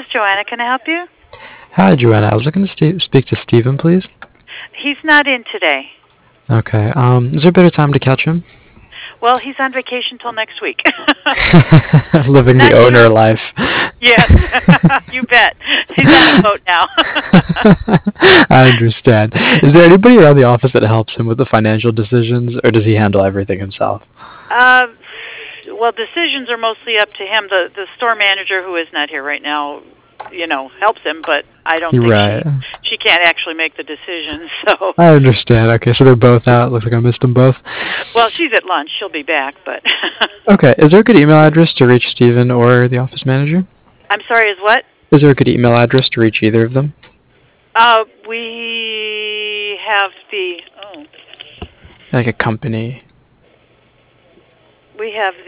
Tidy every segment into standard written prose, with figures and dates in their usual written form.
Joanna. Can I help you? Hi, Joanna. I was looking to speak to Steven, please. He's not in today. Okay. Is there a better time to catch him? Well, he's on vacation till next week. Living the Not owner sure. life. Yes, you bet. He's on a boat now. I understand. Is there anybody around the office that helps him with the financial decisions, or does he handle everything himself? uh, well, decisions are mostly up to him. The store manager, who is not here right now, helps him, but I don't think Right. she can't actually make the decisions. So, I understand. Okay, so they're both out. Looks like I missed them both. well, she's at lunch. She'll be back, but Okay. Is there a good email address to reach Steven or the office manager? I'm sorry. Is what? Is there a good email address to reach either of them? We have Like a company. we have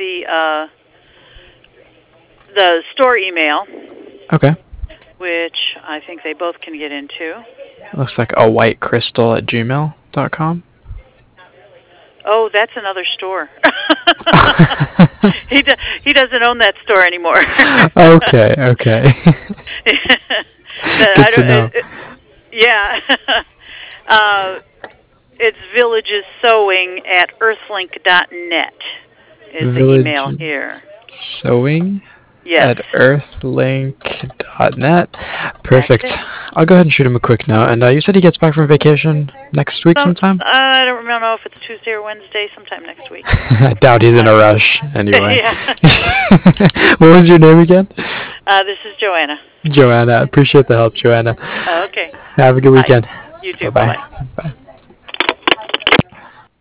the store email, Okay. which I think they both can get into. Looks like a whitecrystal@gmail.com. Oh, that's another store. He doesn't own that store anymore. Okay. Good to know. Yeah. It's Villages Sewing at earthlink.net is the email here. Sewing Yes. at earthlink.net. Perfect. That's it. I'll go ahead and shoot him a quick note. And you said he gets back from vacation next week sometime? I don't know if it's Tuesday or Wednesday, sometime next week. I doubt he's in a rush anyway. Yeah. What was your name again? This is Joanna. Joanna. Appreciate the help, Joanna. Okay. Have a good weekend. You too. Bye-bye. Bye-bye. Bye.